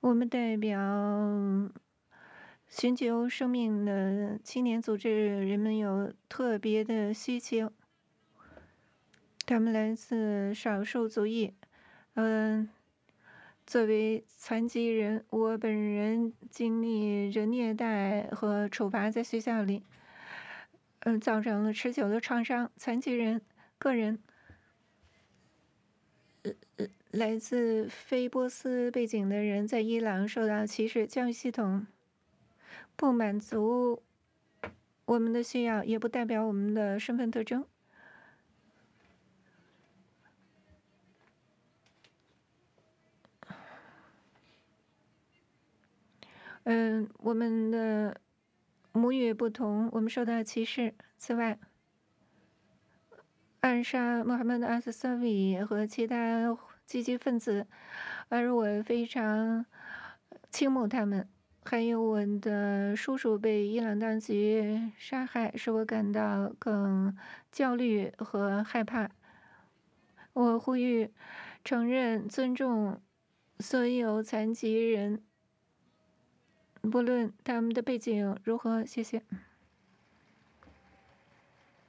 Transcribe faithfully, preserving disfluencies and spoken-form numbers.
我们代表寻求生命的青年组织，人们有特别的需求。他们来自少数族裔。嗯，作为残疾人，我本人经历着虐待和处罚在学校里，嗯，造成了持久的创伤。残疾人个人来自非波斯背景的人在伊朗受到歧视，教育系统不满足我们的需要，也不代表我们的身份特征。嗯，我们的母语不同，我们受到歧视。此外，暗杀穆罕默德·阿斯萨维和其他积极分子，而我非常倾慕他们。还有我的叔叔被伊朗当局杀害，使我感到更焦虑和害怕。我呼吁承认、尊重所有残疾人，不论他们的背景如何。谢谢。